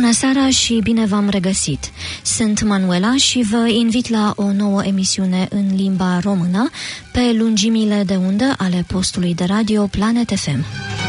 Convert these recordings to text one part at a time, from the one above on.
Bună seara și bine v-am regăsit! Sunt Manuela și vă invit la o nouă emisiune în limba română pe lungimile de undă ale postului de radio Planet FM.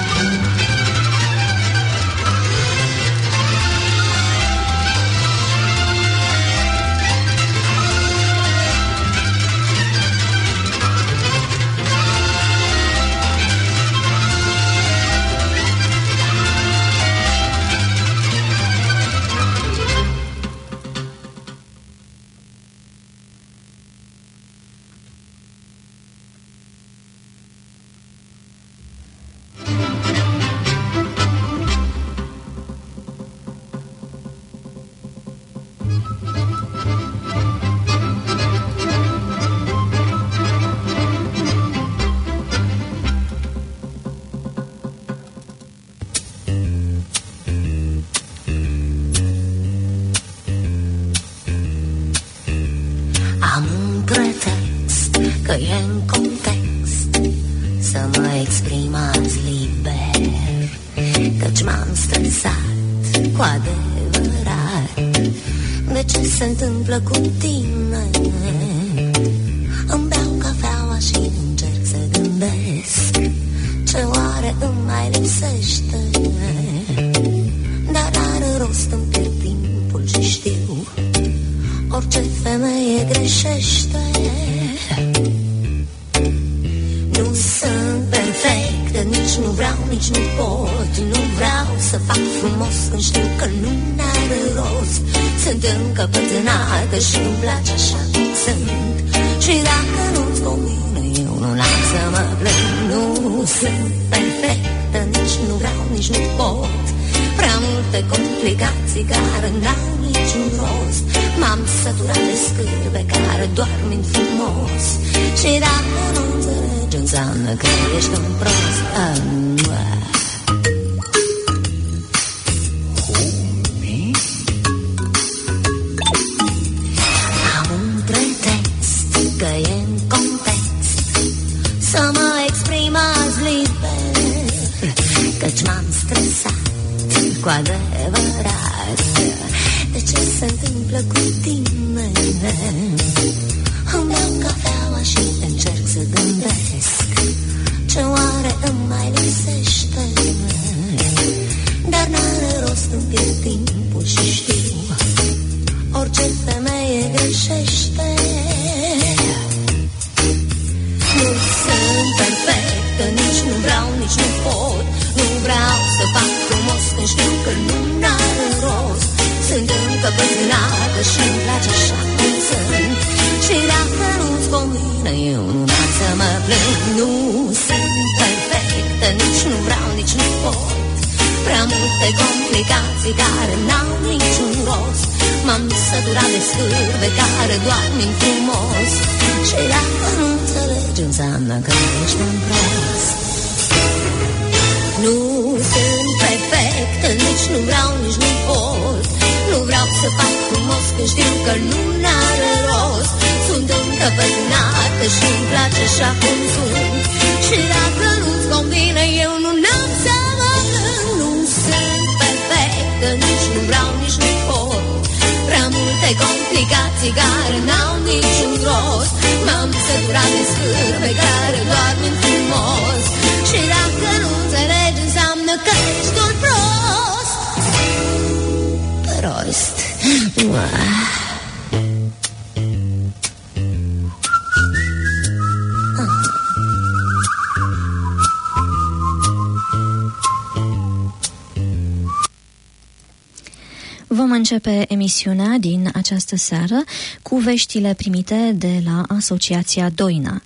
Vom începe emisiunea din această seară cu veștile primite de la Asociația Doina.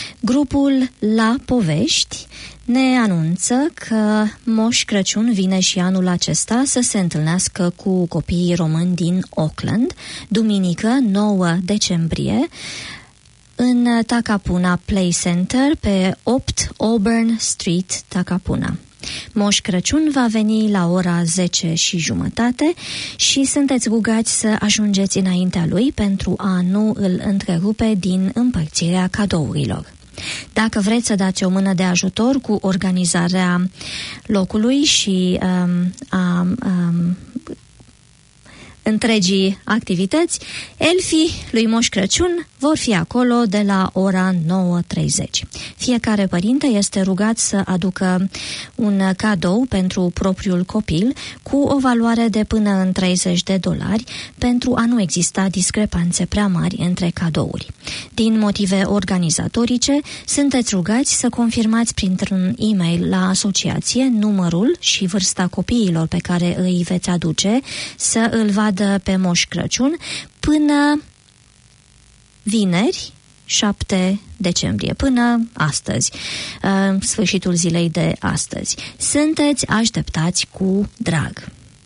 Grupul La Povești ne anunță că Moș Crăciun vine și anul acesta să se întâlnească cu copiii români din Auckland, duminică 9 decembrie, în Takapuna Play Center pe 8 Auburn Street, Takapuna. Moș Crăciun va veni la ora 10:30 și sunteți rugați să ajungeți înaintea lui pentru a nu îl întrerupe din împărțirea cadourilor. Dacă vreți să dați o mână de ajutor cu organizarea locului și întregii activități, elfii lui Moș Crăciun vor fi acolo de la ora 9:30. Fiecare părinte este rugat să aducă un cadou pentru propriul copil cu o valoare de până în $30 pentru a nu exista discrepanțe prea mari între cadouri. Din motive organizatorice, sunteți rugați să confirmați printr-un e-mail la asociație numărul și vârsta copiilor pe care îi veți aduce să îl vadă pe Moș Crăciun până vineri, 7 decembrie, până astăzi, sfârșitul zilei de astăzi. Sunteți așteptați cu drag.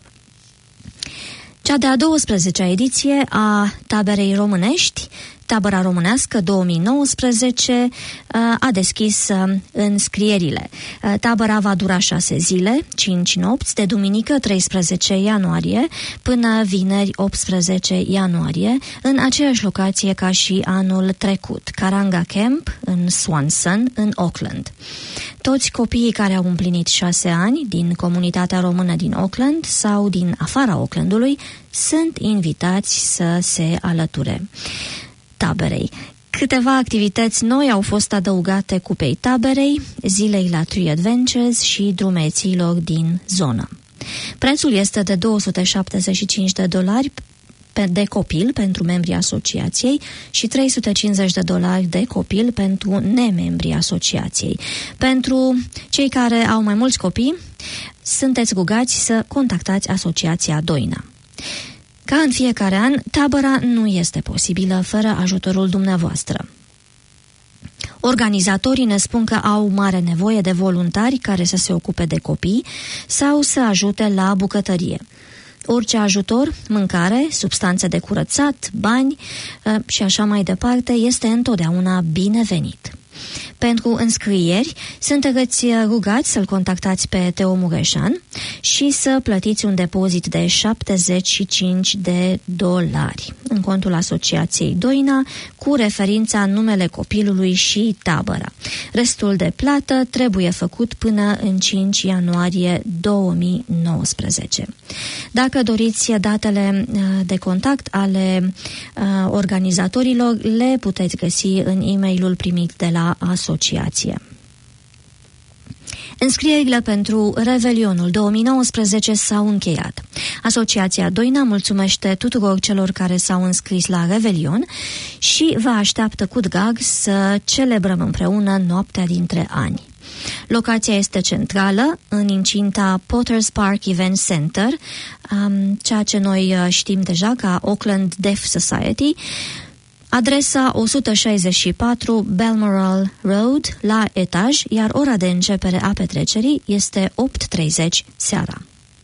Cea de-a 12-a ediție a taberei românești, tabăra românească 2019, a deschis înscrierile. Tabăra va dura 6 zile, 5 nopți, de duminică 13 ianuarie până vineri 18 ianuarie, în aceeași locație ca și anul trecut, Karanga Camp, în Swanson, în Auckland. Toți copiii care au împlinit 6 ani din comunitatea română din Auckland sau din afara Aucklandului sunt invitați să se alăture taberei. Câteva activități noi au fost adăugate cupei taberei, zilei la Tree Adventures și drumețiilor din zonă. Prețul este de $275 de copil pentru membrii asociației și $350 de copil pentru nemembrii asociației. Pentru cei care au mai mulți copii, sunteți rugați să contactați asociația Doina. Ca în fiecare an, tabăra nu este posibilă fără ajutorul dumneavoastră. Organizatorii ne spun că au mare nevoie de voluntari care să se ocupe de copii sau să ajute la bucătărie. Orice ajutor, mâncare, substanțe de curățat, bani și așa mai departe este întotdeauna binevenit. Pentru înscrieri, sunteți rugați să-l contactați pe Teo Mureșan și să plătiți un depozit de $75 în contul asociației Doina cu referința numele copilului și tabăra. Restul de plată trebuie făcut până în 5 ianuarie 2019. Dacă doriți datele de contact ale organizatorilor, le puteți găsi în e-mailul primit de la asociație. Înscrierile pentru Revelionul 2019 s-au încheiat. Asociația Doina mulțumește tuturor celor care s-au înscris la Revelion și vă așteaptă cu drag să celebrăm împreună noaptea dintre ani. Locația este centrală, în incinta Potters Park Event Center, ceea ce noi știm deja ca Auckland Deaf Society, adresa 164 Balmoral Road, la etaj, iar ora de începere a petrecerii este 8:30 seara.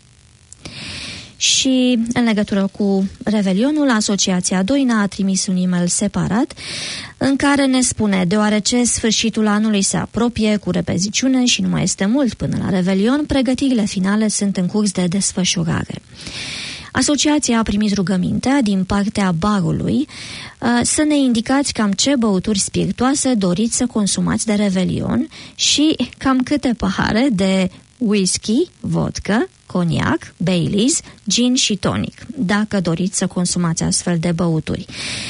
Și în legătură cu Revelionul, Asociația Doina a trimis un e-mail separat în care ne spune: deoarece sfârșitul anului se apropie cu repeziciune și nu mai este mult până la Revelion, pregătirile finale sunt în curs de desfășurare. Asociația a primit rugămintea din partea barului să ne indicați cam ce băuturi spiritoase doriți să consumați de Revelion și cam câte pahare de whisky, vodka, coniac, Baileys, gin și tonic, dacă doriți să consumați astfel de băuturi.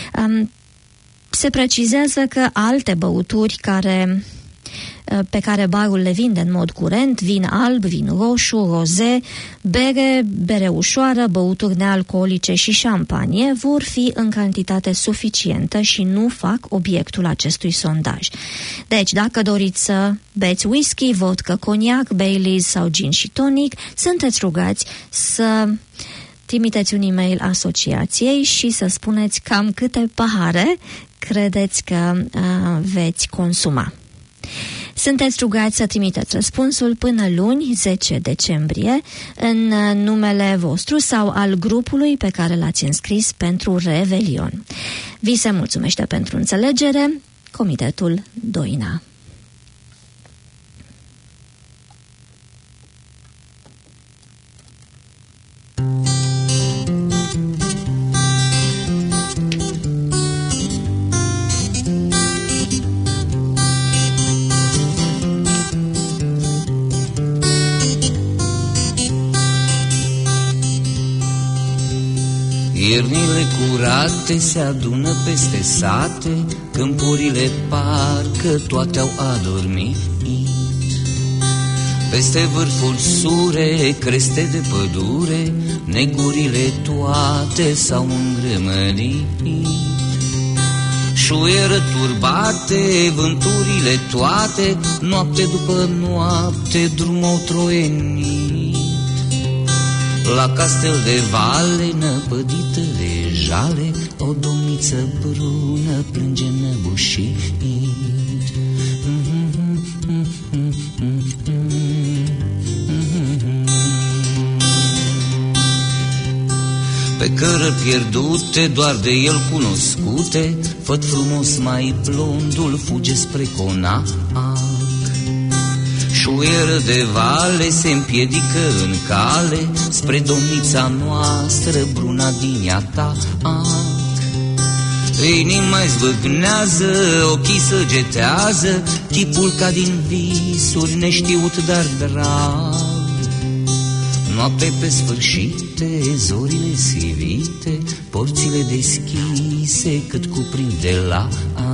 Se precizează că alte băuturi pe care barul le vinde în mod curent, vin alb, vin roșu, roze, bere ușoară, băuturi nealcoolice și șampanie vor fi în cantitate suficientă și nu fac obiectul acestui sondaj. Deci, dacă doriți să beți whisky, vodka, coniac, Baileys sau gin și tonic, sunteți rugați să trimiteți un e-mail asociației și să spuneți cam câte pahare credeți că veți consuma. Sunteți rugați să trimiteți răspunsul până luni, 10 decembrie, în numele vostru sau al grupului pe care l-ați înscris pentru Revelion. Vi se mulțumește pentru înțelegere, Comitetul Doina. Iernile curate se adună peste sate, câmpurile parcă toate au adormit. Peste vârful sure, creste de pădure, negurile toate s-au îngrămărit. Șuieră turbate, vânturile toate, noapte după noapte drum au troienit. La castel de vale, năpădită de jale, o domniță brună plânge năbușit. Pe cărări pierdute, doar de el cunoscute, făt frumos mai blondul fuge spre conac. Șuieră de vale se împiedică în cale spre domnița noastră bruna din iatac. Inima zvâcnează, ochii săgetează, chipul ca din visuri neștiut dar drag. Noapte pe sfârșite, zorile sivite, porțile deschise cât cuprinde la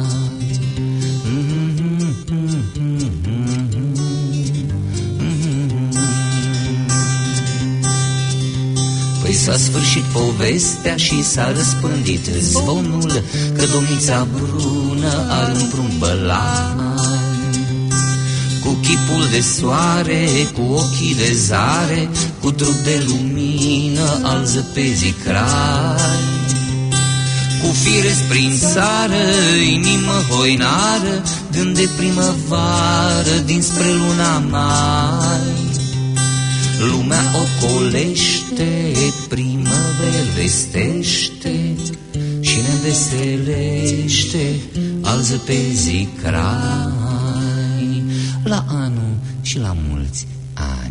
Păi s-a sfârșit povestea și s-a răspândit zvonul că domnița brună are un prunc bălan. Cu chipul de soare, cu ochii de zare, cu trup de lumină al zăpezii crai. Cu fire prin țară, inimă hoinară, gând de primăvară dinspre luna mai. Lumea ocolește, primăver vestește și ne veselește al zăpezii crai. La anul și la mulți ani.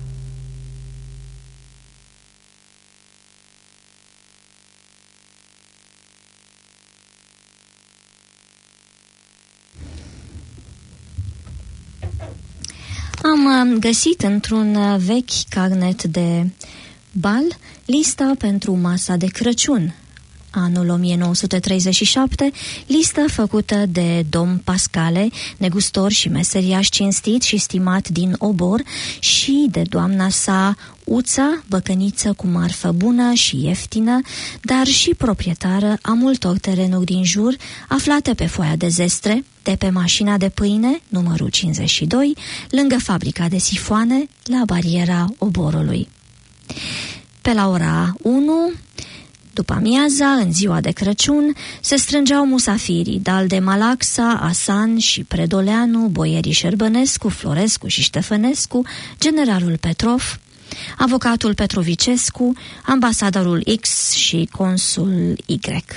Am găsit într-un vechi carnet de bal lista pentru masa de Crăciun. Anul 1937, listă făcută de domn Pascale, negustor și meseriaș cinstit și stimat din Obor, și de doamna sa Uța, băcăniță cu marfă bună și ieftină, dar și proprietară a multor terenuri din jur, aflate pe foaia de zestre, de pe mașina de pâine, numărul 52, lângă fabrica de sifoane, la bariera Oborului. Pe la ora 1... după amiaza, în ziua de Crăciun, se strângeau musafirii, Dalde Malaxa, Asan și Predoleanu, boierii Șerbănescu, Florescu și Ștefănescu, generalul Petrov, avocatul Petrovicescu, ambasadorul X și consul Y.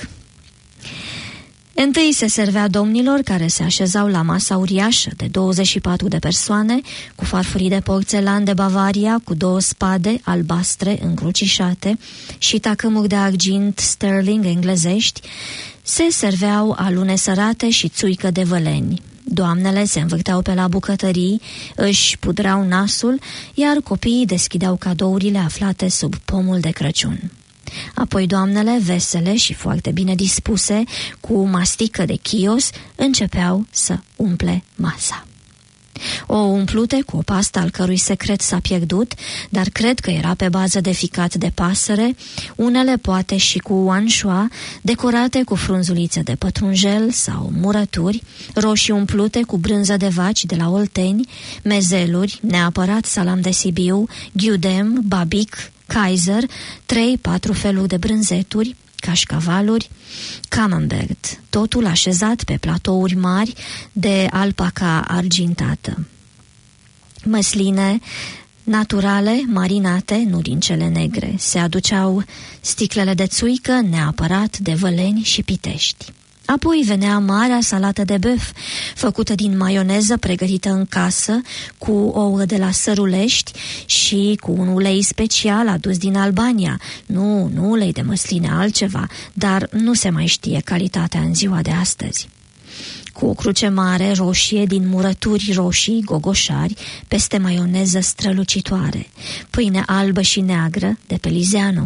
Întâi se servea domnilor care se așezau la masa uriașă de 24 de persoane, cu farfurii de porțelan de Bavaria, cu 2 spade albastre încrucișate și tacâmuri de argint sterling englezești, se serveau alune sărate și țuică de văleni. Doamnele se învârteau pe la bucătării, își pudrau nasul, iar copiii deschideau cadourile aflate sub pomul de Crăciun. Apoi doamnele, vesele și foarte bine dispuse, cu mastică de chios, începeau să umple masa. O umplute cu o pastă al cărui secret s-a pierdut, dar cred că era pe bază de ficat de pasăre, unele poate și cu anșoa, decorate cu frunzulițe de pătrunjel sau murături, roșii umplute cu brânză de vaci de la Olteni, mezeluri, neapărat salam de Sibiu, ghiudem, babic, Kaiser, 3-4 feluri de brânzeturi, cașcavaluri, camembert, totul așezat pe platouri mari de alpaca argintată. Măsline naturale, marinate, nu din cele negre, se aduceau sticlele de țuică, neapărat de văleni și pitești. Apoi venea marea salată de băf, făcută din maioneză pregătită în casă, cu ouă de la Sărulești și cu un ulei special adus din Albania. Nu ulei de măsline, altceva, dar nu se mai știe calitatea în ziua de astăzi. Cu o cruce mare roșie din murături roșii, gogoșari, peste maioneză strălucitoare, pâine albă și neagră de pe Lizeanu.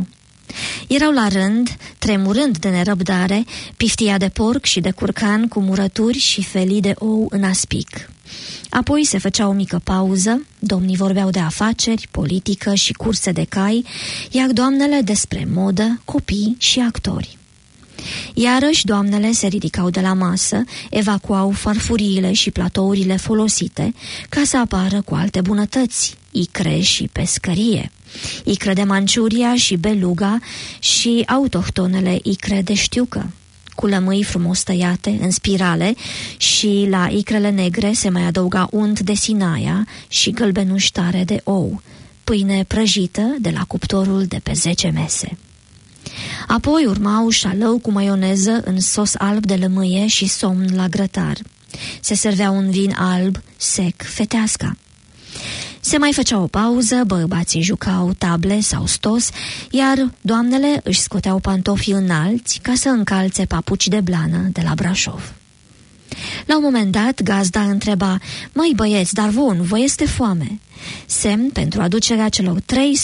Erau la rând, tremurând de nerăbdare, piftia de porc și de curcan cu murături și felii de ou în aspic. Apoi se făcea o mică pauză, domnii vorbeau de afaceri, politică și curse de cai, iar doamnele despre modă, copii și actori. Iarăși doamnele se ridicau de la masă, evacuau farfuriile și platourile folosite ca să apară cu alte bunătăți, icre și pescărie, icre de Manciuria și beluga și autohtonele icre de știucă, cu lămâi frumos tăiate în spirale și la icrele negre se mai adăuga unt de sinaia și gălbenuș tare de ou, pâine prăjită de la cuptorul de pe 10 mese. Apoi urmau șalău cu maioneză în sos alb de lămâie și somn la grătar. Se servea un vin alb, sec, fetească. Se mai făcea o pauză, bărbații jucau table sau stos, iar doamnele își scoteau pantofii înalți ca să încalțe papuci de blană de la Brașov. La un moment dat, gazda întreba: "Măi băieți, dar vouă nu vă este foame?" Semn pentru aducerea celor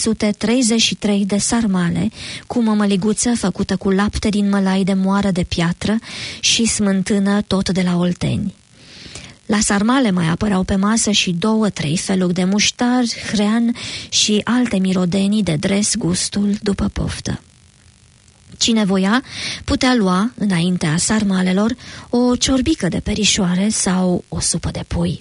333 de sarmale cu mămăliguță făcută cu lapte din mălai de moară de piatră și smântână tot de la Olteni. La sarmale mai apăreau pe masă și 2-3 feluri de muștar, hrean și alte mirodenii de dres gustul după poftă. Cine voia putea lua, înaintea sarmalelor, o ciorbică de perișoare sau o supă de pui.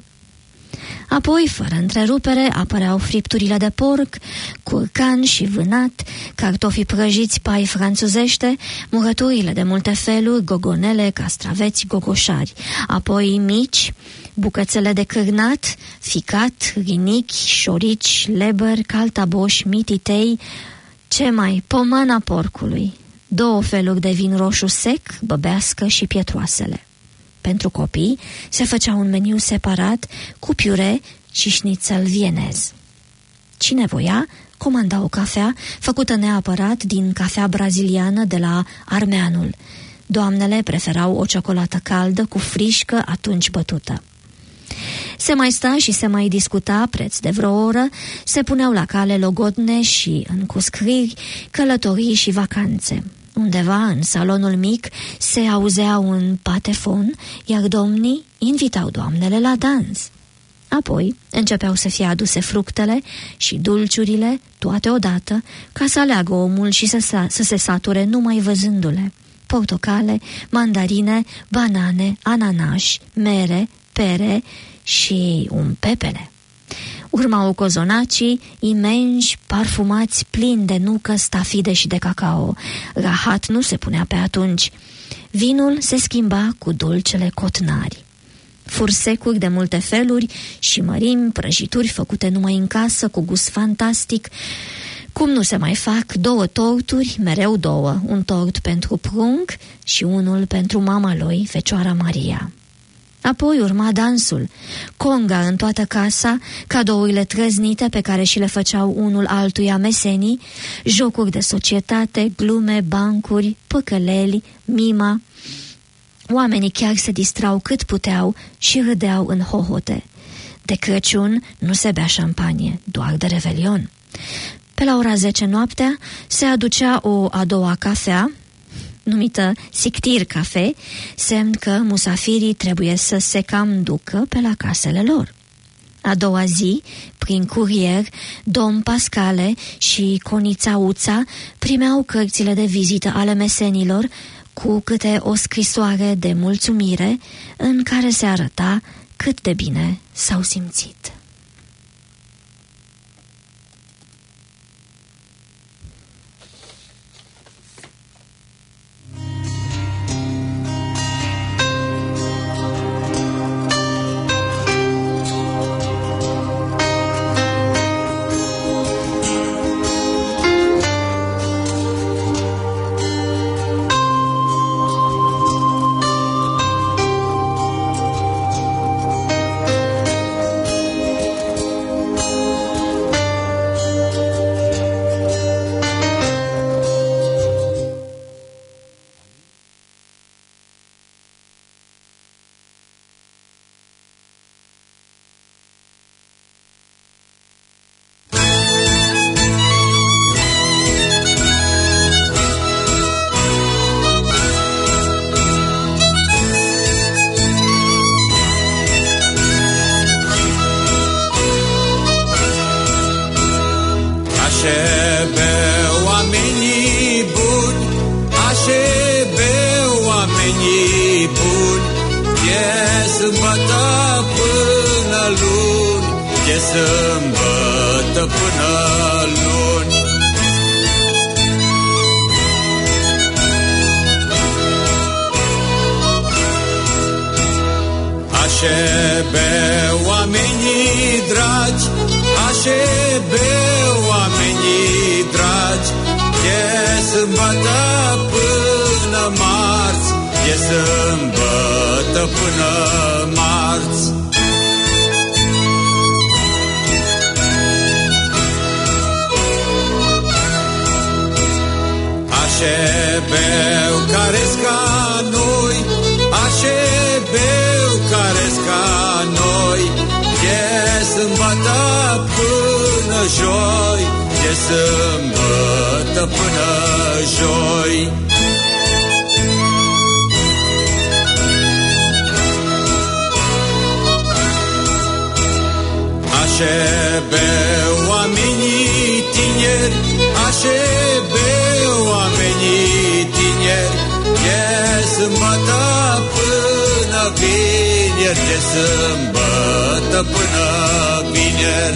Apoi, fără întrerupere, apăreau fripturile de porc, curcan și vânat, cartofii prăjiți pai franțuzește, murăturile de multe feluri, gogonele, castraveți, gogoșari, apoi mici, bucățele de cârnat, ficat, rinichi, șorici, leber, caltaboș, mititei, ce mai, pomana porcului, 2 feluri de vin roșu sec, băbească și pietroasele. Pentru copii se făcea un meniu separat cu piure și șnițel vienez. Cine voia, comanda o cafea făcută neapărat din cafea braziliană de la Armeanul. Doamnele preferau o ciocolată caldă cu frișcă atunci bătută. Se mai sta și se mai discuta preț de vreo oră, se puneau la cale logodne și încuscriri, călătorii și vacanțe. Undeva în salonul mic se auzea un patefon, iar domnii invitau doamnele la dans. Apoi începeau să fie aduse fructele și dulciurile, toate odată, ca să aleagă omul și să se sature numai văzându-le. Portocale, mandarine, banane, ananași, mere, pere și un pepene. Urmau cozonacii imensi, parfumați, plini de nucă, stafide și de cacao. Rahat nu se punea pe atunci. Vinul se schimba cu dulcele cotnari. Fursecuri de multe feluri și mărimi, prăjituri făcute numai în casă, cu gust fantastic. Cum nu se mai fac 2 torturi, mereu 2, un tort pentru prunc și unul pentru mama lui, Fecioara Maria. Apoi urma dansul, conga în toată casa, cadourile trăznite pe care și le făceau unul altuia mesenii, jocuri de societate, glume, bancuri, păcăleli, mima. Oamenii chiar se distrau cât puteau și râdeau în hohote. De Crăciun nu se bea șampanie, doar de Revelion. Pe la ora 10 noaptea se aducea o a doua cafea, numită sictir cafe, semn că musafirii trebuie să se cam ducă pe la casele lor. A doua zi, prin curier, domn Pascale și Conița Uța primeau cărțile de vizită ale mesenilor cu câte o scrisoare de mulțumire în care se arăta cât de bine s-au simțit. sâmbătă până luni, de sâmbătă până luni. Așebe oamenii dragi, așebe oamenii dragi, de sâmbătă până marți, de sâmbătă până marți. Așebeu care-s ca noi, așebeu care-s ca noi, de sâmbătă până joi, de sâmbătă până joi. Așebeu oamenii tineri, așebeu oamenii tineri, de sâmbătă până vineri, de sâmbătă până vineri.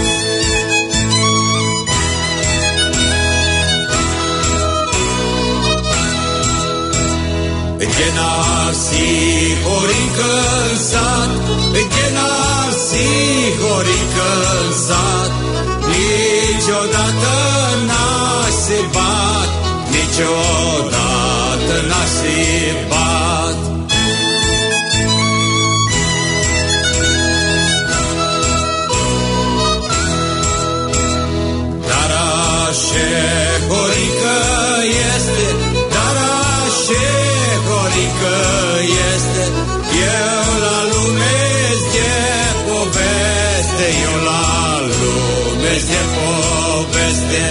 De n-arsi horică în sat, de n-arsi horică în sat, niciodată n-a se bat, niciodată n-a se bat. Dar așa horică este, dar așa horică este, eu la lume-s de poveste, eu la lume-s de poveste.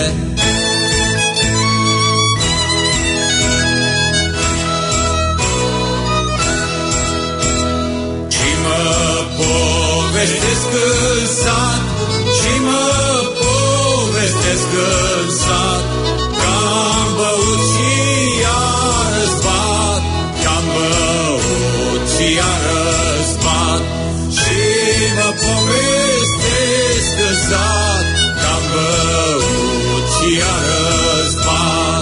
Și mă povestesc în sat, și mă povestesc în sat, că-am băut și iarăs bat, că-am băut și iarăs bat. Și mă povestesc în sat, că-am băut și iarăs bat.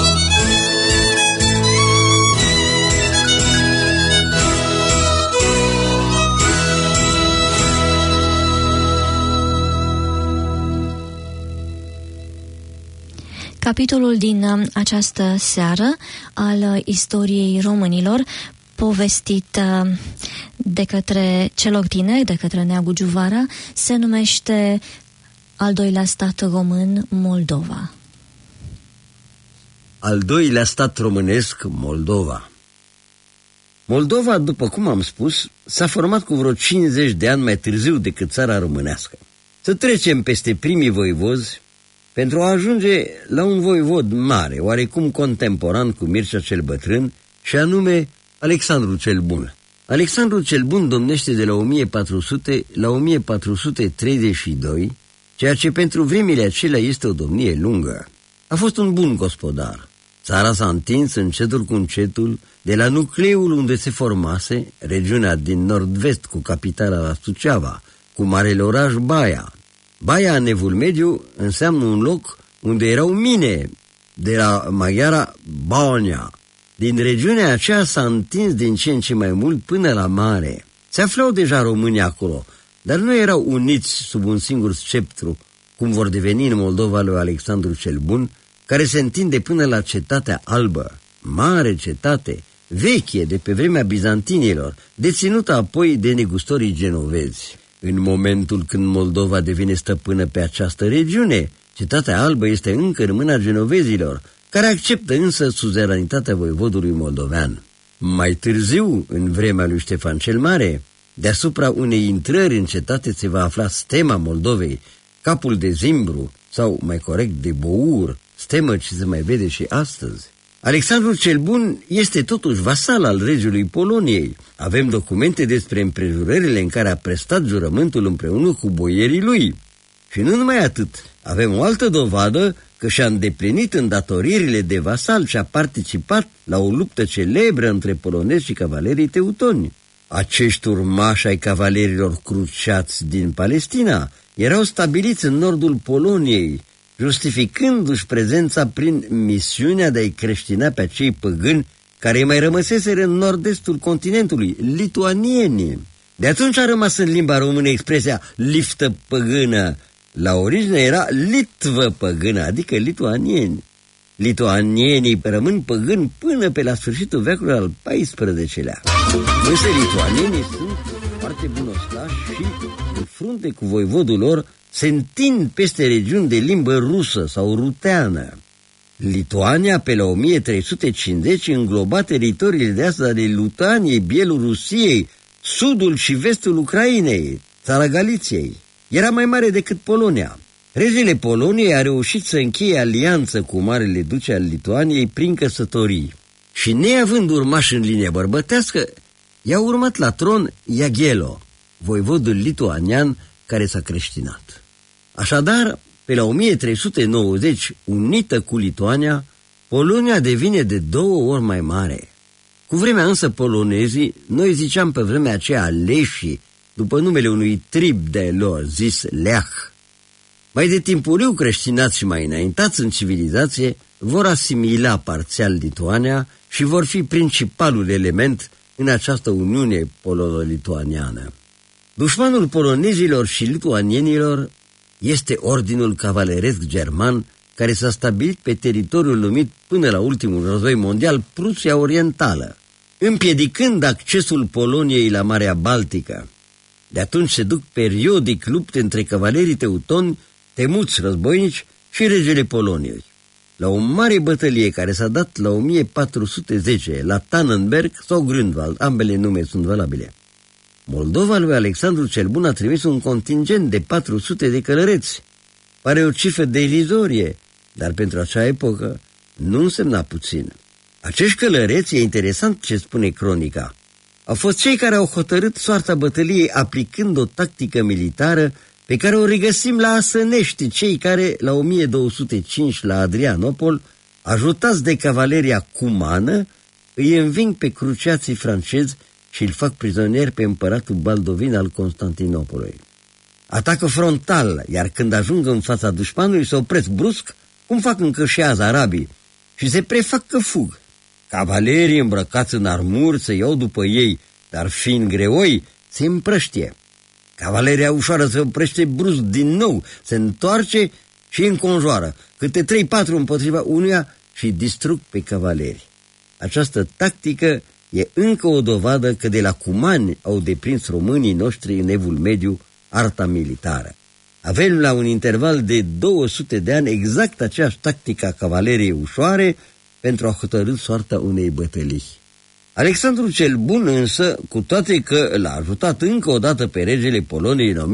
Capitolul din această seară al istoriei românilor, povestit de către celor tineri, de către Neagu Giuvara, se numește Al doilea stat român, Moldova. Al doilea stat românesc, Moldova. Moldova, după cum am spus, s-a format cu vreo 50 de ani mai târziu decât țara românească. Să trecem peste primii voivozi pentru a ajunge la un voivod mare, oarecum contemporan cu Mircea cel Bătrân, și anume Alexandru cel Bun. Alexandru cel Bun domnește de la 1400 la 1432, ceea ce pentru vremile acelea este o domnie lungă. A fost un bun gospodar. Țara s-a întins încetul cu încetul de la nucleul unde se formase, regiunea din nord-vest cu capitala la Suceava, cu marele oraș Baia. Baia, în Evul Mediu, înseamnă un loc unde erau mine, de la maghiara Baonia. Din regiunea aceea s-a întins din ce în ce mai mult până la mare. Se aflau deja români acolo, dar nu erau uniți sub un singur sceptru, cum vor deveni în Moldova lui Alexandru cel Bun, care se întinde până la Cetatea Albă, mare cetate, veche de pe vremea bizantinilor, deținută apoi de negustorii genovezi. În momentul când Moldova devine stăpână pe această regiune, Cetatea Albă este încă în mâna genovezilor, care acceptă însă suzeranitatea voivodului moldovean. Mai târziu, în vremea lui Ștefan cel Mare, deasupra unei intrări în cetate se va afla stema Moldovei, capul de zimbru, sau mai corect de bour, stemă ce se mai vede și astăzi. Alexandru cel Bun este totuși vasal al regiului Poloniei. Avem documente despre împrejurările în care a prestat jurământul împreună cu boierii lui. Și nu numai atât, avem o altă dovadă că și-a îndeplinit îndatoririle de vasal și a participat la o luptă celebră între polonezi și cavalerii teutoni. Acești urmași ai cavalerilor cruciați din Palestina erau stabiliți în nordul Poloniei, justificându-și prezența prin misiunea de a-i creștina pe acei păgâni care mai rămăseseră în nord-estul continentului, lituanienii. De atunci a rămas în limba română expresia liftă păgână. La origine era litvă păgână, adică lituanieni. Lituanienii rămân păgâni până pe la sfârșitul veacului al XIV-lea. Însă lituanienii sunt foarte bunostași și, în frunte cu voivodul lor, se întind peste regiuni de limbă rusă sau ruteană. Lituania, pe la 1350, îngloba teritoriile de astăzi ale Lutaniei, Bielorusiei, sudul și vestul Ucrainei, țara Galiției. Era mai mare decât Polonia. Regele Poloniei a reușit să încheie alianță cu Marele Duce al Lituaniei prin căsătorii. Și neavând urmași în linie bărbătească, i-a urmat la tron Jagielo, voivodul lituanian care s-a creștinat. Așadar, pe la 1390, unită cu Lituania, Polonia devine de 2 ori mai mare. Cu vremea însă polonezii, noi ziceam pe vremea aceea leșii, după numele unui trib de lor, zis leach. Mai de timpuriu creștinați și mai înaintați în civilizație vor asimila parțial Lituania și vor fi principalul element în această uniune polono-lituaniană. Dușmanul polonezilor și lituanienilor este ordinul cavaleresc german care s-a stabilit pe teritoriul numit până la ultimul război mondial Prusia Orientală, împiedicând accesul Poloniei la Marea Baltică. De atunci se duc periodic lupte între cavalerii teutoni, temuți războinici și regele Poloniei. La o mare bătălie care s-a dat la 1410 la Tannenberg sau Grünwald, ambele nume sunt valabile, Moldova lui Alexandru cel Bun a trimis un contingent de 400 de călăreți. Pare o cifră derizorie, dar pentru acea epocă nu însemna puțin. Acești călăreți, e interesant ce spune cronica, au fost cei care au hotărât soarta bătăliei aplicând o tactică militară pe care o regăsim la Asănești, cei care, la 1205 la Adrianopol, ajutați de cavaleria cumană, îi înving pe cruciații francezi și îl fac prizonier pe împăratul Baldovin al Constantinopolului. Atacă frontal, iar când ajung în fața dușmanului se opresc brusc, cum fac încă și azi arabii, și se prefac că fug. Cavalerii îmbrăcați în armuri se iau după ei, dar fiind greoi, se împrăștie. Cavaleria ușoară se oprește brusc din nou, se întoarce și înconjoară, câte 3-4 împotriva unuia și distrug pe cavaleri. Această tactică e încă o dovadă că de la cumani au deprins românii noștri în Evul Mediu arta militară. Avem la un interval de 200 de ani exact aceeași tactică a cavaleriei ușoare pentru a hotărî soarta unei bătălii. Alexandru cel Bun însă, cu toate că l-a ajutat încă o dată pe regele Poloniei în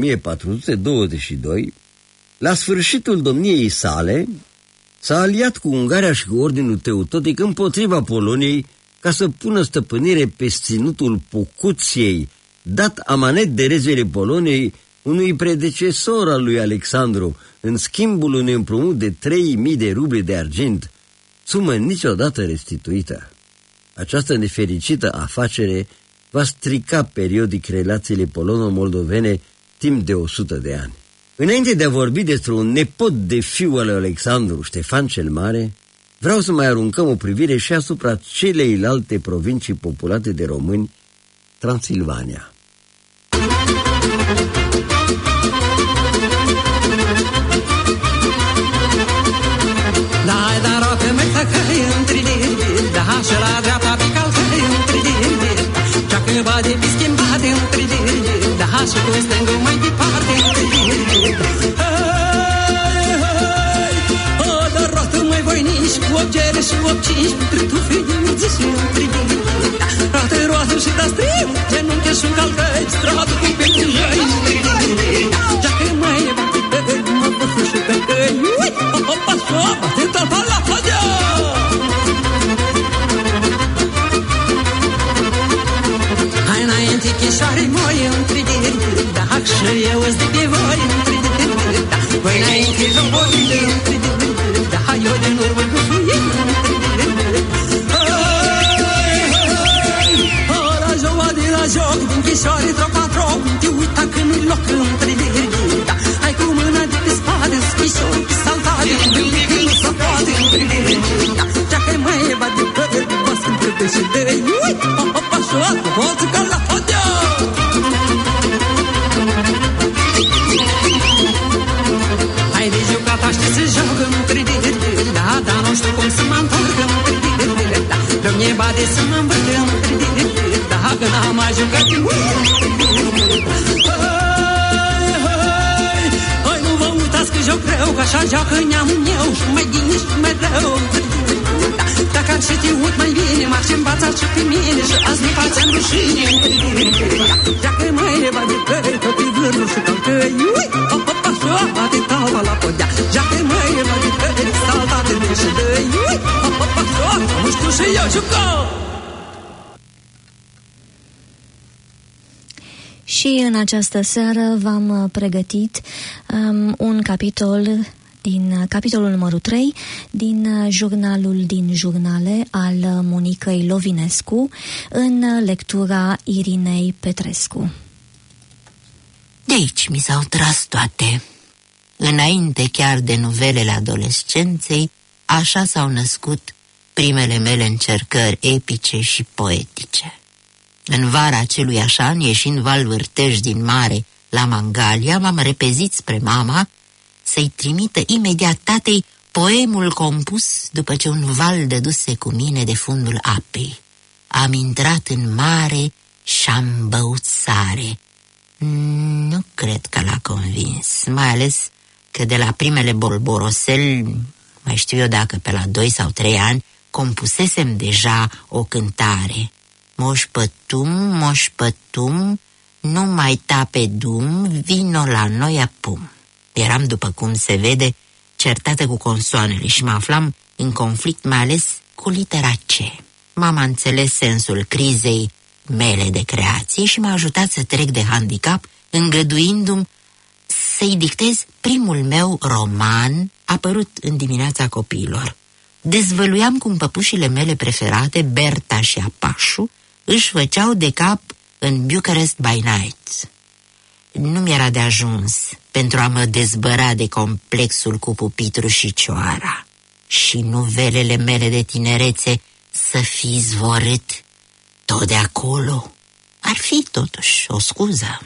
1422, la sfârșitul domniei sale s-a aliat cu Ungaria și cu ordinul teutotic împotriva Poloniei ca să pună stăpânire pe ținutul Pocuției, dat amanet de regele Poloniei unui predecesor al lui Alexandru, în schimbul unui împrumut de 3.000 de ruble de argint, sumă niciodată restituită. Această nefericită afacere va strica periodic relațiile polono-moldovene timp de 100 de ani. Înainte de a vorbi despre un nepot de fiu al lui Alexandru, Ștefan cel Mare, vreau să mai aruncăm o privire și asupra celeilalte provincii populate de români, Transilvania. Și la dreapta pe calcări întâlnire, ceacă bade pe schimbate întâlnire, da și cu stângul mai departe întâlnire. O, dar roată mai voinici, cu obgere și obcinci, pentru finiți și întâlnire. Roată și da strim, genunche și calcări, strată cu pe cujăi întâlnire. Ceacă mai e bate pe gări, mă băfă și pe gări, ui, o, paso, bate talpa la fădea. Chișoare moi întâlnire, da, și eu îți de pe voi întâlnire, da, voi înainte nu voi întâlnire, da, eu din urmă cu fui întâlnire. La joa de la joc, Mulți ca la podea. Hai de jucat, aștept să joacă, nu crede, da, dar nu știu cum să mă întorc, nu crede, da. Pe-o mie bade să mă învârte, nu crede, da, că n-am mai jucat. Hai, nu vă uitați că joc greu, că așa joacă neamul meu și mai bine și mai rău. Dacă ar să te uit mai bine, m-ar ce-nvața și pe mine și azi nu faceam rușine. Dacă mai e bade căi, că pe vârnul și calcăi, ui, hop, hop, așa, bate tava la podea. Dacă mai e bade căi, saltate-ne și dăi, ui, hop, hop, așa, nu știu și eu jucau. Și în această seară v-am pregătit un capitol din capitolul numărul 3 din jurnalul din jurnale al Monicăi Lovinescu în lectura Irinei Petrescu. De aici mi s-au tras toate. Înainte chiar de novelele adolescenței, așa s-au născut primele mele încercări epice și poetice. În vara acelui an, ieșind val vârtej din mare la Mangalia, m-am repezit spre mama să-i trimită imediat tatei poemul compus după ce un val dăduse cu mine de fundul apei. Am intrat în mare și-am băut sare. Nu cred că l-a convins, mai ales că de la primele bolboroseli, mai știu eu dacă pe la 2 sau 3 ani, compusesem deja o cântare. Moș pătum, nu mai tape dum, vino la noi apum. Eram, după cum se vede, certată cu consoanele și mă aflam în conflict mai ales cu litera C. M-am înțeles sensul crizei mele de creație și m-a ajutat să trec de handicap, îngăduindu-mi să-i dictez primul meu roman apărut în dimineața copiilor. Dezvăluiam cum păpușile mele preferate, Berta și Apașu, își făceau de cap în Bucharest by Night. Nu mi-era de ajuns pentru a mă dezbăra de complexul cu pupitru și cioara și nuvelele mele de tinerețe să fi izvorât tot de acolo. Ar fi totuși o scuză.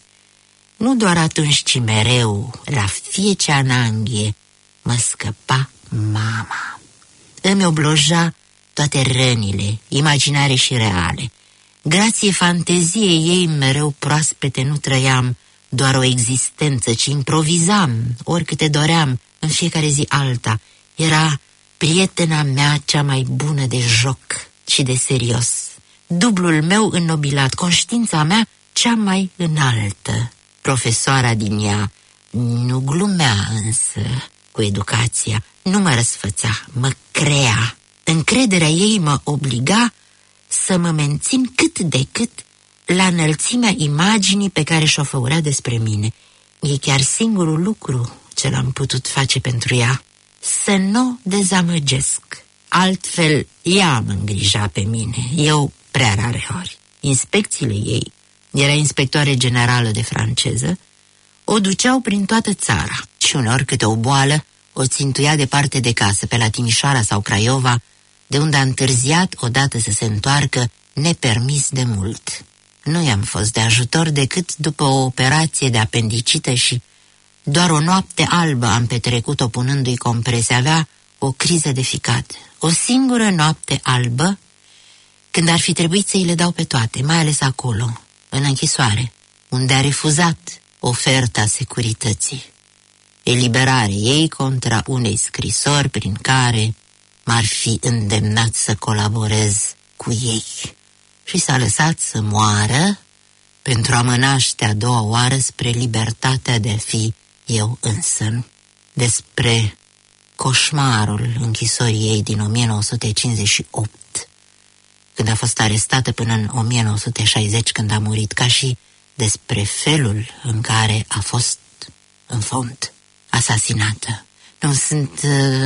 Nu doar atunci, ci mereu, la fiecare ananghie, mă scăpa mama. Îmi obloja toate rănile, imaginare și reale. Grație fanteziei ei mereu proaspete nu trăiam doar o existență, ci improvizam, oricâte doream, în fiecare zi alta. Era prietena mea cea mai bună de joc și de serios. Dublul meu înnobilat, conștiința mea cea mai înaltă. Profesoara din ea nu glumea însă cu educația, nu mă răsfăța, mă crea. Încrederea ei mă obliga să mă mențin cât de cât la înălțimea imaginii pe care și-o făurea despre mine. E chiar singurul lucru ce l-am putut face pentru ea, să nu o dezamăgesc. Altfel, ea mă îngrija pe mine, eu prea rare ori. Inspecțiile ei, era inspectoare generală de franceză, o duceau prin toată țara și uneori câte o boală o țintuia departe de casă, pe la Timișoara sau Craiova, de unde a întârziat odată să se întoarcă, nepermis de mult. Nu i-am fost de ajutor decât după o operație de apendicită și doar o noapte albă am petrecut-o punându-i comprese. Avea o criză de ficat. O singură noapte albă, când ar fi trebuit să îi le dau pe toate, mai ales acolo, în închisoare, unde a refuzat oferta securității. Eliberarea ei contra unei scrisori prin care m-ar fi îndemnat să colaborez cu ei. Și s-a lăsat să moară pentru a mă naște a doua oară spre libertatea de a fi eu însă. Despre coșmarul închisorii ei din 1958, când a fost arestată, până în 1960, când a murit, ca și despre felul în care a fost, în fond, asasinată. Nu sunt,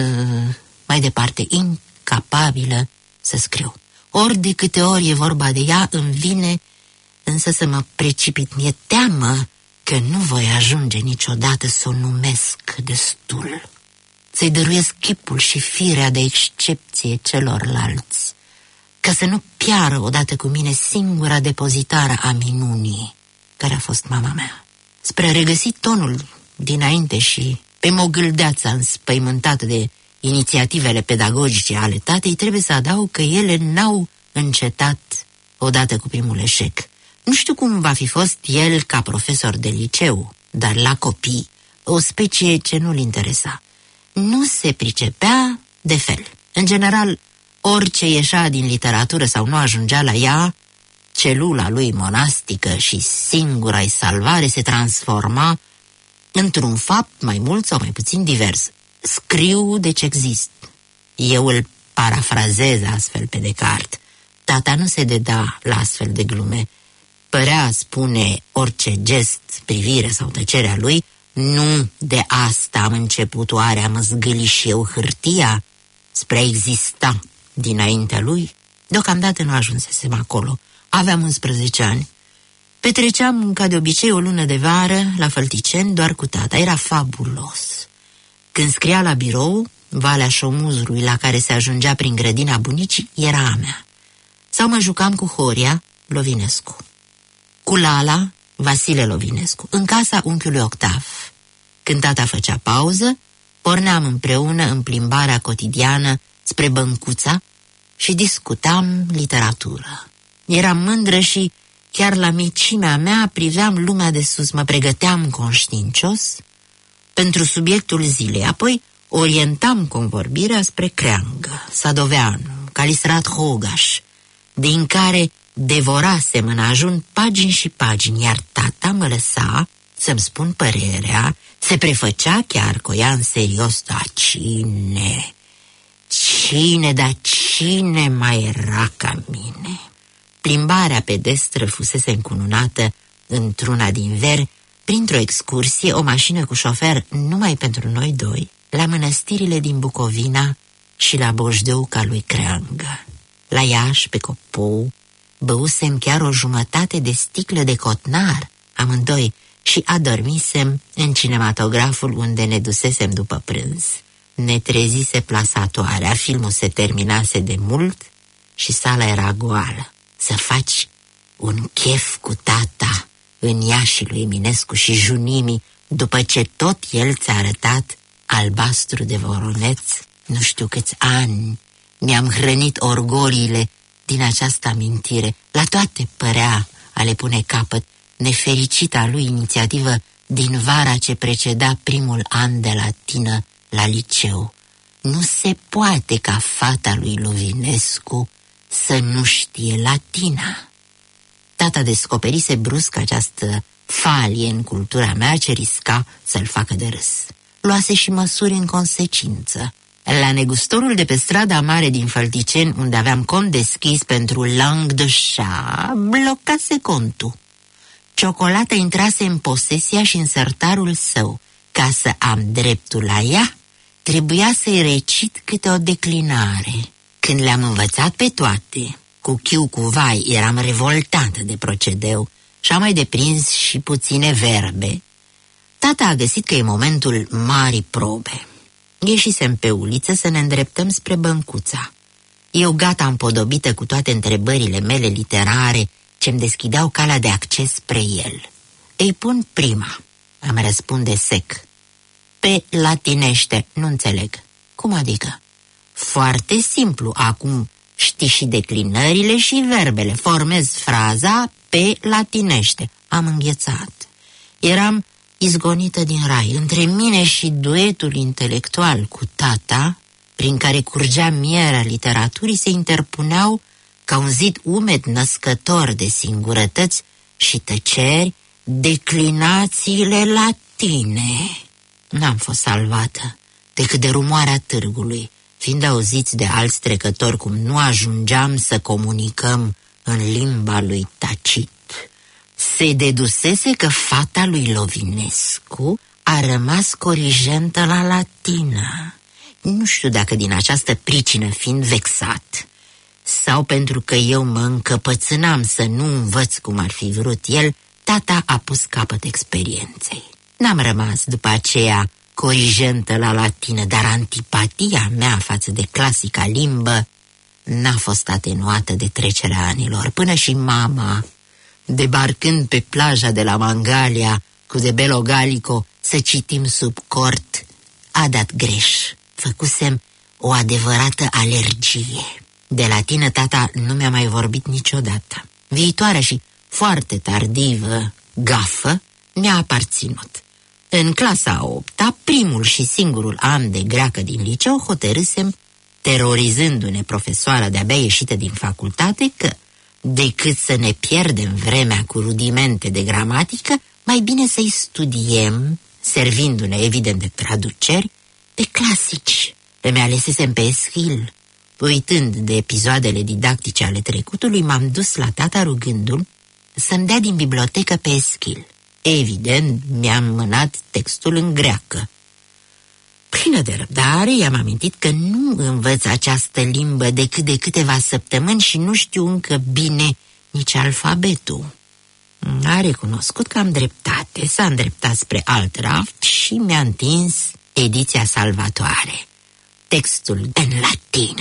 mai departe, incapabilă să scriu. Ori de câte ori e vorba de ea, îmi vine însă să mă precipit. Mi-e teamă că nu voi ajunge niciodată să o numesc destul, să-i dăruiesc chipul și firea de excepție celorlalți, ca să nu piară odată cu mine singura depozitară a minunii, care a fost mama mea. Spre a regăsi tonul dinainte și pe mogâldeața înspăimântată de inițiativele pedagogice ale tatei, trebuie să adaug că ele n-au încetat odată cu primul eșec. Nu știu cum va fi fost el ca profesor de liceu, dar la copii, o specie ce nu-l interesa. Nu se pricepea de fel. În general, orice ieșea din literatură sau nu ajungea la ea, celula lui monastică și singura-i salvare se transforma într-un fapt mai mult sau mai puțin divers. Scriu deci exist. Eu îl parafrazez astfel pe Descartes. Tata nu se deda la astfel de glume. Părea spune orice gest, privire sau tăcerea lui, nu de asta am început oare a măzgâli și eu hârtia spre a exista dinaintea lui? Deocamdată nu ajunsesem acolo. Aveam 11 ani. Petreceam, ca de obicei, o lună de vară la Fălticeni doar cu tata. Era fabulos. Când scria la birou, Valea Șomuzului, la care se ajungea prin grădina bunicii, era a mea. Sau mă jucam cu Horia Lovinescu, cu Lala Vasile Lovinescu, în casa unchiului Octav. Când tata făcea pauză, porneam împreună în plimbarea cotidiană spre Băncuța și discutam literatură. Eram mândră și chiar la micimea mea priveam lumea de sus, mă pregăteam conștiincios pentru subiectul zilei, apoi orientam convorbirea spre Creangă, Sadoveanu, Calistrat Hogaș, din care devorasem în ajun pagini și pagini, iar tata mă lăsa să-mi spun părerea, se prefăcea chiar că o ia în serios. Da, cine mai era ca mine? Plimbarea pedestră fusese încununată într-una din veri, printr-o excursie, o mașină cu șofer numai pentru noi doi, la mănăstirile din Bucovina și la Bojdeuca lui Creangă. La Iași, pe Copou, băusem chiar o jumătate de sticlă de cotnar, amândoi, și adormisem în cinematograful unde ne dusesem după prânz. Ne trezise plasatoarea, filmul se terminase de mult și sala era goală. Să faci un chef cu tata în Iași lui Eminescu și Junimi, după ce tot el ți-a arătat Albastru de Voroneț, nu știu câți ani, mi-am hrănit orgoliile din această amintire. La toate părea a le pune capăt, nefericita lui inițiativă din vara ce preceda primul an de latină la liceu. Nu se poate ca fata lui Lovinescu să nu știe latina. Tata descoperise brusc această falie în cultura mea ce risca să-l facă de râs. Luase și măsuri în consecință. La negustorul de pe strada mare din Fălticeni, unde aveam cont deschis pentru langue de chat, blocase contul. Ciocolata intrase în posesia și în sertarul său. Ca să am dreptul la ea, trebuia să-i recit câte o declinare. Când le-am învățat pe toate, cu chiu cu vai, eram revoltantă de procedeu și am mai deprins și puține verbe. Tata a găsit că e momentul marii probe. Ieșisem pe uliță să ne îndreptăm spre Băncuța. Eu gata împodobită cu toate întrebările mele literare ce-mi deschideau calea de acces spre el. Îi pun prima, îmi răspunde sec. Pe latinește, nu înțeleg. Cum adică? Foarte simplu, acum știi și declinările și verbele. Formez fraza pe latinește. Am înghețat. Eram izgonită din rai. Între mine și duetul intelectual cu tata, prin care curgea mierea literaturii, se interpuneau ca un zid umed născător de singurătăți și tăceri, declinațiile latine. N-am fost salvată decât de rumoarea târgului, fiind auziți de alți trecători cum nu ajungeam să comunicăm în limba lui Tacit. Se dedusese că fata lui Lovinescu a rămas corigentă la latină. Nu știu dacă din această pricină, fiind vexat, sau pentru că eu mă încăpățânam să nu învăț cum ar fi vrut el, tata a pus capăt experienței. N-am rămas după aceea corigentă la latină, dar antipatia mea față de clasica limbă n-a fost atenuată de trecerea anilor, până și mama, debarcând pe plaja de la Mangalia cu de Belo Gallico să citim sub cort, a dat greș. Făcusem o adevărată alergie. De la tine, tata nu mi-a mai vorbit niciodată. Viitoarea și foarte tardivă gafă mi-a aparținut. În clasa 8-a, primul și singurul an de greacă din liceu, hotărâsem, terorizându-ne profesoara de-abia ieșită din facultate, că, decât să ne pierdem vremea cu rudimente de gramatică, mai bine să-i studiem, servindu-ne evident de traduceri, pe clasici. Le-mi alesesem pe Eschil. Uitând de episoadele didactice ale trecutului, m-am dus la tata rugându-l să-mi dea din bibliotecă pe Eschil. Evident, mi-am mânat textul în greacă. Plină de răbdare, i-am amintit că nu învăț această limbă decât de câteva săptămâni și nu știu încă bine nici alfabetul. A recunoscut că am dreptate, s-a îndreptat spre alt raft și mi-a întins ediția Salvatoare, textul în latină.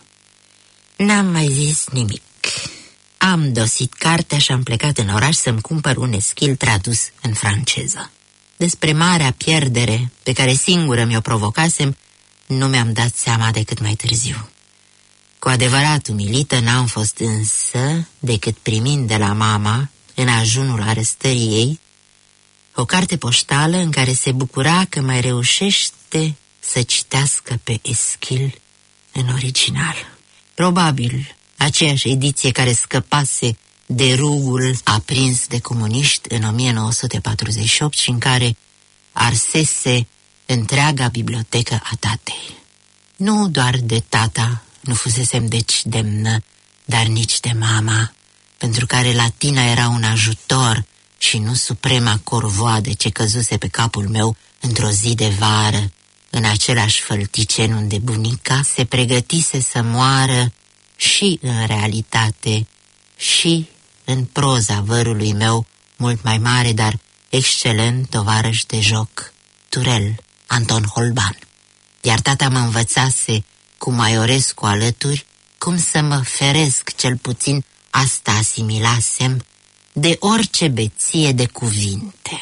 N-am mai zis nimic. Am dosit cartea și am plecat în oraș să-mi cumpăr un Eschil tradus în franceză. Despre marea pierdere pe care singură mi-o provocasem, nu mi-am dat seama decât mai târziu. Cu adevărat umilită n-am fost însă decât primind de la mama, în ajunul arestării ei, o carte poștală în care se bucura că mai reușește să citească pe Eschil în original. Probabil aceeași ediție care scăpase de rugul aprins de comuniști în 1948 și în care arsese întreaga bibliotecă a tatei. Nu doar de tata nu fusesem deci demnă, dar nici de mama, pentru care latina era un ajutor și nu suprema corvoadă ce căzuse pe capul meu într-o zi de vară, în același fălticen unde bunica se pregătise să moară și în realitate și în proza vărului meu mult mai mare, dar excelent tovarăș de joc, Turel, Anton Holban. Iar tata mă învățase cu Maiorescu alături cum să mă feresc, cel puțin asta asimilasem, de orice beție de cuvinte.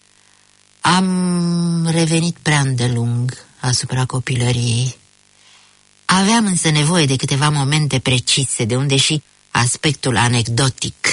Am revenit prea îndelung asupra copilăriei. Aveam însă nevoie de câteva momente precise, de unde și aspectul anecdotic.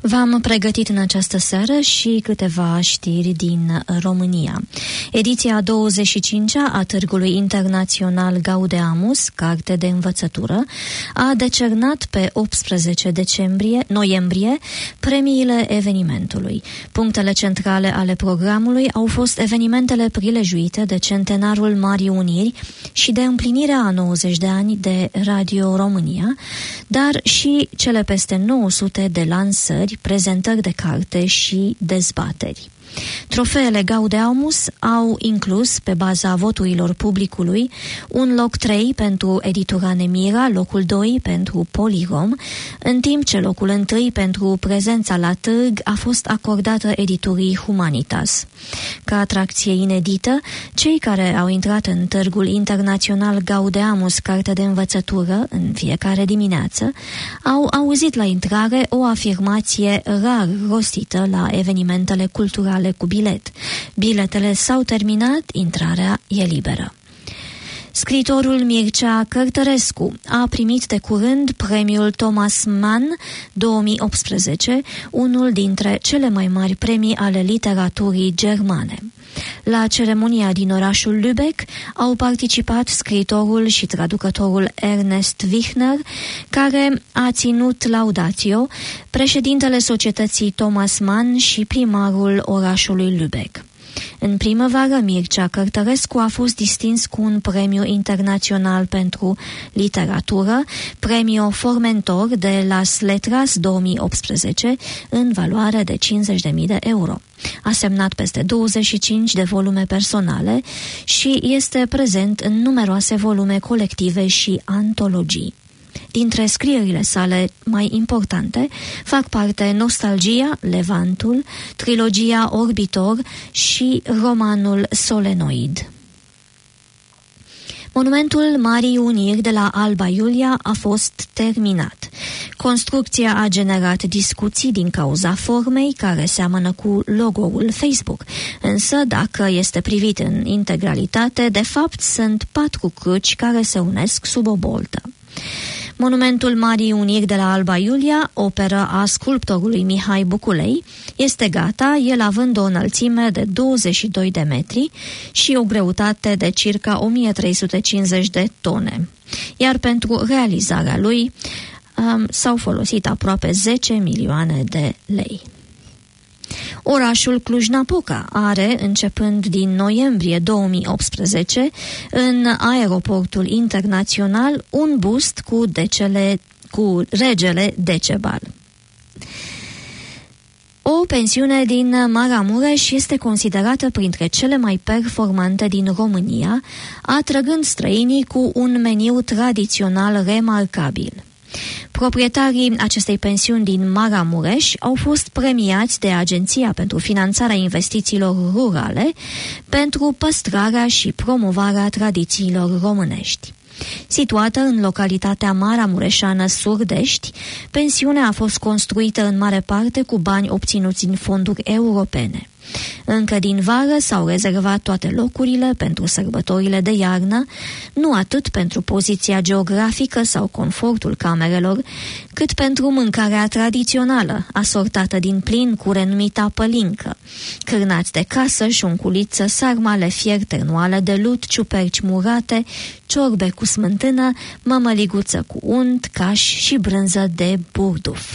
V-am pregătit în această seară și câteva știri din România. Ediția 25-a a Târgului Internațional Gaudeamus, carte de învățătură, a decernat pe 18 noiembrie premiile evenimentului. Punctele centrale ale programului au fost evenimentele prilejuite de centenarul Marii Uniri și de împlinirea a 90 de ani de Radio România, dar și cele peste 900 de lansări, prezentări de carte și dezbateri. Trofeele Gaudeamus au inclus, pe baza voturilor publicului, un loc 3 pentru editura Nemira, locul 2 pentru Polirom, în timp ce locul 1 pentru prezența la târg a fost acordată editurii Humanitas. Ca atracție inedită, cei care au intrat în Târgul Internațional Gaudeamus, carte de învățătură, în fiecare dimineață, au auzit la intrare o afirmație rar rostită la evenimentele culturale cu bilet. Biletele s-au terminat, intrarea e liberă. Scriitorul Mircea Cărtărescu a primit de curând premiul Thomas Mann 2018, unul dintre cele mai mari premii ale literaturii germane. La ceremonia din orașul Lübeck au participat scriitorul și traducătorul Ernest Wichner, care a ținut laudatio, președintele societății Thomas Mann și primarul orașului Lübeck. În primăvară, Mircea Cărtărescu a fost distins cu un premiu internațional pentru literatură, Premio Formentor de Las Letras 2018, în valoare de 50.000 de euro. A semnat peste 25 de volume personale și este prezent în numeroase volume colective și antologii. Dintre scrierile sale mai importante fac parte Nostalgia, Levantul, trilogia Orbitor și romanul Solenoid. Monumentul Marii Uniri de la Alba Iulia a fost terminat. Construcția a generat discuții din cauza formei, care seamănă cu logo-ul Facebook, însă dacă este privit în integralitate, de fapt sunt 4 cruci care se unesc sub o boltă. Monumentul Marii Uniri de la Alba Iulia, operă a sculptorului Mihai Buculei, este gata, el având o înălțime de 22 de metri și o greutate de circa 1350 de tone. Iar pentru realizarea lui s-au folosit aproape 10 milioane de lei. Orașul Cluj-Napoca are, începând din noiembrie 2018, în aeroportul internațional, un bust cu regele Decebal. O pensiune din Maramureș este considerată printre cele mai performante din România, atrăgând străinii cu un meniu tradițional remarcabil. Proprietarii acestei pensiuni din Maramureș au fost premiați de Agenția pentru Finanțarea Investițiilor Rurale pentru păstrarea și promovarea tradițiilor românești. Situată în localitatea maramureșană Surdești, pensiunea a fost construită în mare parte cu bani obținuți din fonduri europene. Încă din vară s-au rezervat toate locurile pentru sărbătorile de iarnă, nu atât pentru poziția geografică sau confortul camerelor, cât pentru mâncarea tradițională, asortată din plin cu renumita pălincă, cârnați de casă, șunculiță, sarmale fier ternoale de lut, ciuperci murate, ciorbe cu smântână, mămăliguță cu unt, caș și brânză de burduf.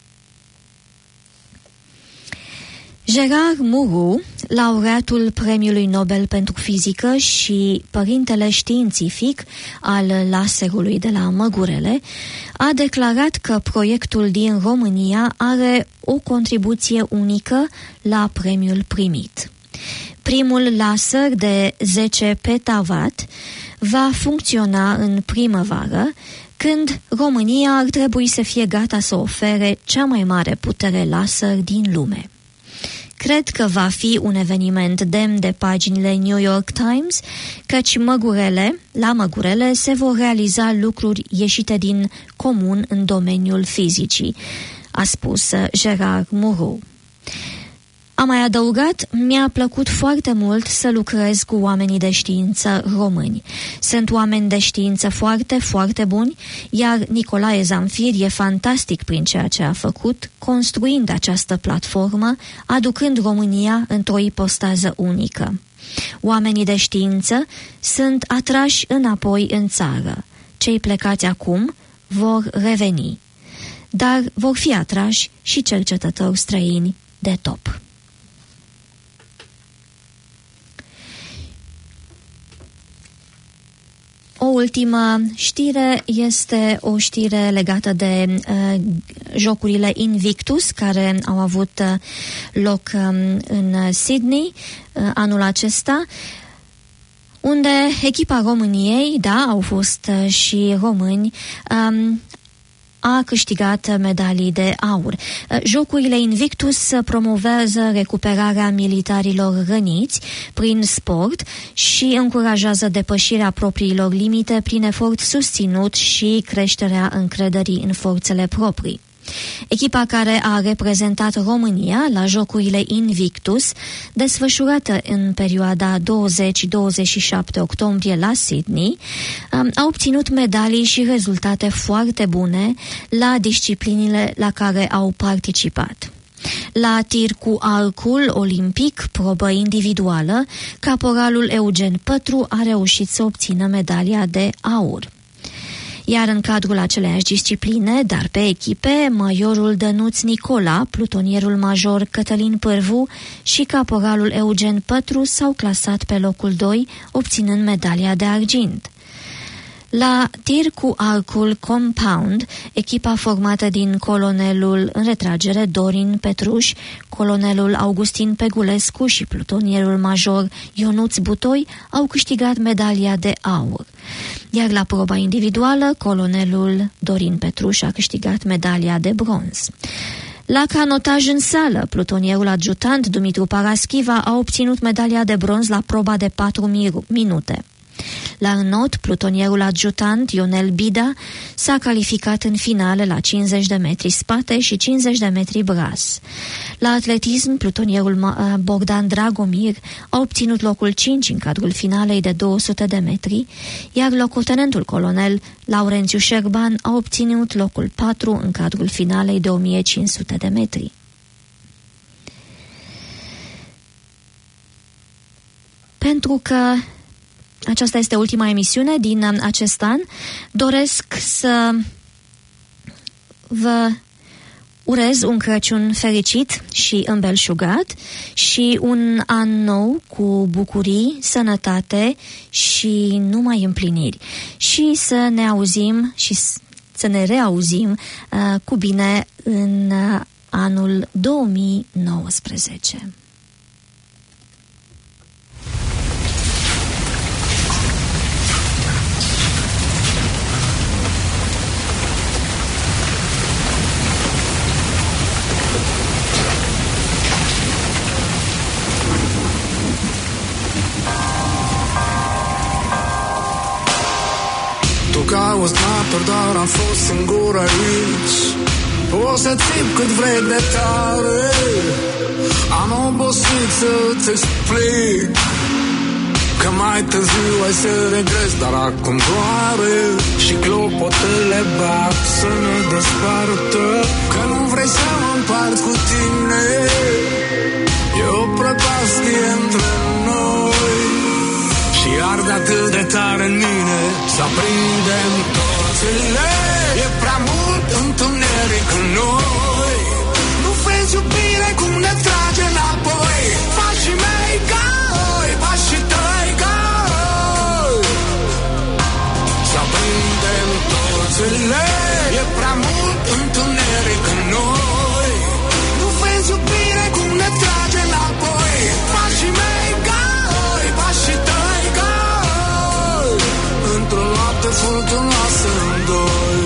Gerard Mourou, laureatul Premiului Nobel pentru Fizică și părintele științific al laserului de la Măgurele, a declarat că proiectul din România are o contribuție unică la premiul primit. Primul laser de 10 petawatt va funcționa în primăvară, când România ar trebui să fie gata să ofere cea mai mare putere laser din lume. Cred că va fi un eveniment demn de paginile New York Times, căci la Măgurele se vor realiza lucruri ieșite din comun în domeniul fizicii, a spus Gerard Mourou. A mai adăugat, mi-a plăcut foarte mult să lucrez cu oamenii de știință români. Sunt oameni de știință foarte, foarte buni, iar Nicolae Zamfir e fantastic prin ceea ce a făcut, construind această platformă, aducând România într-o ipostază unică. Oamenii de știință sunt atrași înapoi în țară. Cei plecați acum vor reveni, dar vor fi atrași și cercetători străini de top. O ultimă știre este o știre legată de jocurile Invictus care au avut loc în Sydney anul acesta, unde echipa României, da, au fost și români, a câștigat medalii de aur. Jocurile Invictus promovează recuperarea militarilor răniți prin sport și încurajează depășirea propriilor limite prin efort susținut și creșterea încrederii în forțele proprii. Echipa care a reprezentat România la Jocurile Invictus, desfășurată în perioada 20-27 octombrie la Sydney, a obținut medalii și rezultate foarte bune la disciplinile la care au participat. La tir cu arcul olimpic, probă individuală, caporalul Eugen Pătru a reușit să obțină medalia de aur. Iar în cadrul aceleiași discipline, dar pe echipe, majorul Dănuț Nicola, plutonierul major Cătălin Pârvu și caporalul Eugen Pătru s-au clasat pe locul 2, obținând medalia de argint. La tir cu arcul compound, echipa formată din colonelul în retragere Dorin Petruș, colonelul Augustin Pegulescu și plutonierul major Ionuț Butoi au câștigat medalia de aur. Iar la proba individuală, colonelul Dorin Petruș a câștigat medalia de bronz. La canotaj în sală, plutonierul adjutant Dumitru Paraschiva a obținut medalia de bronz la proba de 4 minute. La înot, plutonierul adjutant Ionel Bida s-a calificat în finale la 50 de metri spate și 50 de metri braz. La atletism, plutonierul Bogdan Dragomir a obținut locul 5 în cadrul finalei de 200 de metri, iar locotenentul colonel Laurențiu Șerban a obținut locul 4 în cadrul finalei de 1500 de metri. Pentru că aceasta este ultima emisiune din acest an, doresc să vă urez un Crăciun fericit și îmbelșugat și un an nou cu bucurii, sănătate și numai împliniri. Și să ne auzim și să ne reauzim cu bine în anul 2019. Cauți nator, dar am fost singur aici. Poți să țip cât vrei de tare, am obosit să-ți explic că mai târziu ai să regrezi, dar acum doare și clopotele bat să ne despartă. Că nu vrei să mă împart cu tine, e o prăpastie între noi și arde atât de tare în mine să aprindem torțele. E prea mult întuneric în noi, nu vezi iubire cum ne trage înapoi. Pașii mei cai, pașii tăi cai, să aprindem torțele. E prea mult întuneric în noi, nu vezi iubire cum ne trage înapoi. Pașii mei cai, pașii tăi cai, într-o noapte furtunoasă în doi.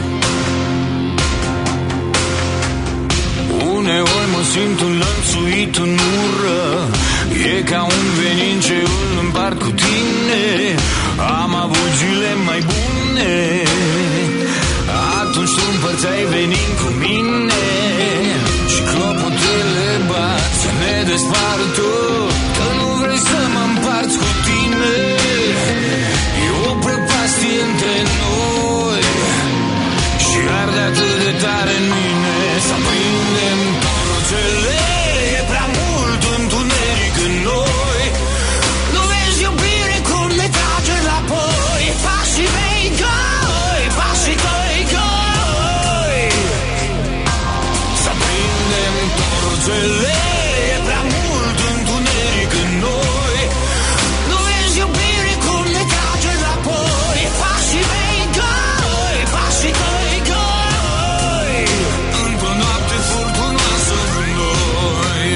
Uneori mă simt înlănțuit în ură, e ca un venin ce îl împart cu tine. Am avut zile mai bune, atunci tu împărțeai venin cu mine și clopotele bat să ne despară tot, că nu vrei să mă împarți cu tine. E o prăpastie între noi și arde atât de tare în mine. Să aprindem torțele, e prea mult întuneric în noi. Nu vezi iubire cum ne trage înapoi. Pașii mei goi, pașii tăi goi. Să aprindem torțele, e prea mult întuneric în noi. Nu vezi iubire cum ne trage înapoi. Pașii mei goi, pașii tăi goi. Într-o noapte furtunoasă în noi.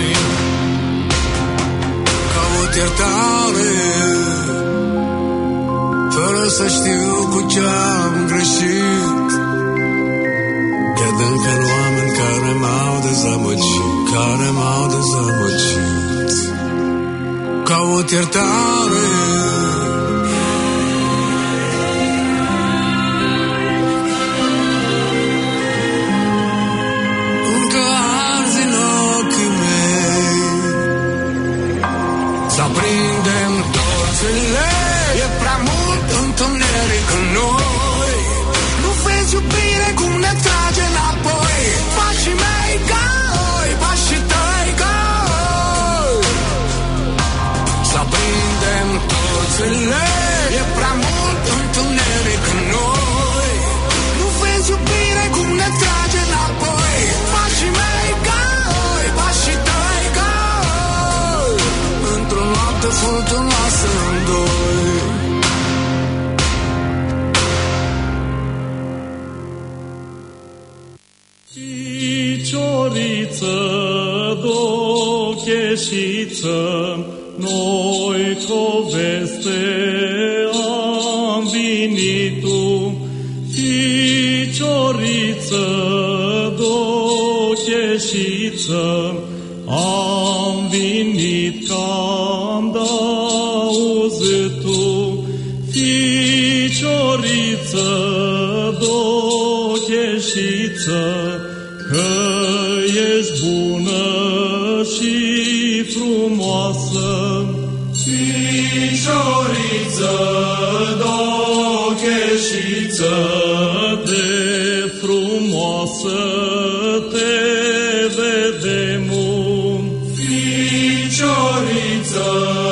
Caut iertare fără să știu cu ce-am greșit. Cred încă în oameni care m-au dezamăgit, care m-au dezamăgit. Caut iertare încă arzi în ochii mei. Să aprindem torțele, e prea mult întuneric în noi. Nu vezi iubire cum ne trage înapoi. Pașii mei goi, pașii tăi goi. Să aprindem torțele, e prea mult întuneric în noi. Nu vezi iubire cum ne trage înapoi. Pașii mei goi, pașii tăi goi. Într-o noapte furtunoasă în doi. Picioriță, docheșiță, noi cu veste am venit tu. Picioriță, docheșiță, am venit cam d-auzit tu. Picioriță, docheșiță, că ești bună și frumoasă. Picioriță, docheșiță, de frumoasă te vedem. Picioriță,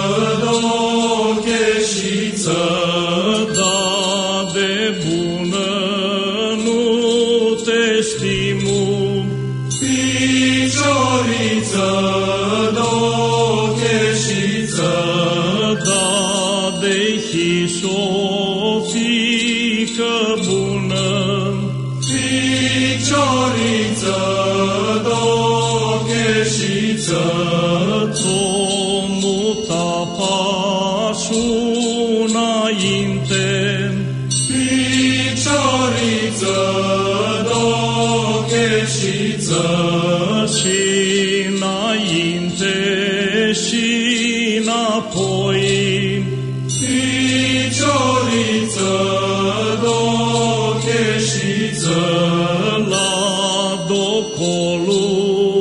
docheșiță, da de bună nu te știm. Picioriță, docheșiță, da de hișo fică bună. Picioriță, docheșiță, ți-o muta pașul înainte. Picioriță, docheșiță, și înainte și înapoi. Picioriță, docheșiță, la docolul